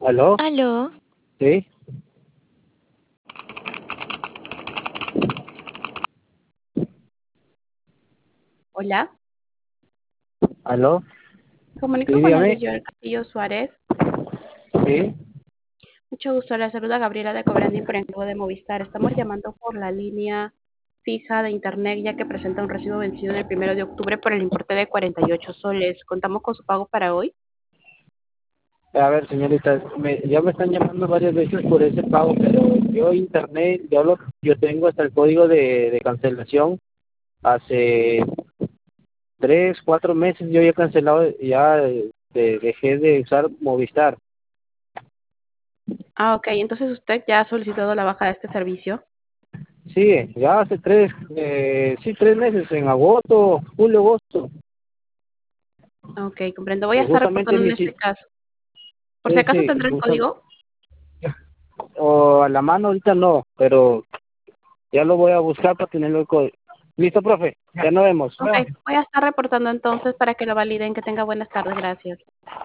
¿Aló? Aló, ¿Sí? Hola, ¿Aló? comunico Sí, con el dígame. señor Castillo Suárez. Sí. Mucho gusto, la saluda Gabriela de Cobrandín por encargo de Movistar. Estamos llamando por la línea fija de internet ya que presenta un recibo vencido del 1 de octubre por el importe de 48 soles. ¿Contamos con su pago para hoy? A ver, señorita, ya me están llamando varias veces por ese pago, pero yo internet, yo tengo hasta el código de cancelación. Hace 3, 4 meses yo ya he cancelado, ya dejé de usar Movistar. Ah, ok, entonces usted ya ha solicitado la baja de este servicio. Sí, ya hace 3 meses, en agosto, julio, agosto. Ok, comprendo. Voy a estar Justamente reportando en mi este sitio. caso. Por si Sí, acaso sí, tendrá el código. o a la mano ahorita no, pero ya lo voy a buscar para tenerlo el código. Listo, profe, ya nos vemos. Ok, voy a estar reportando entonces para que lo validen. Que tenga buenas tardes. Gracias.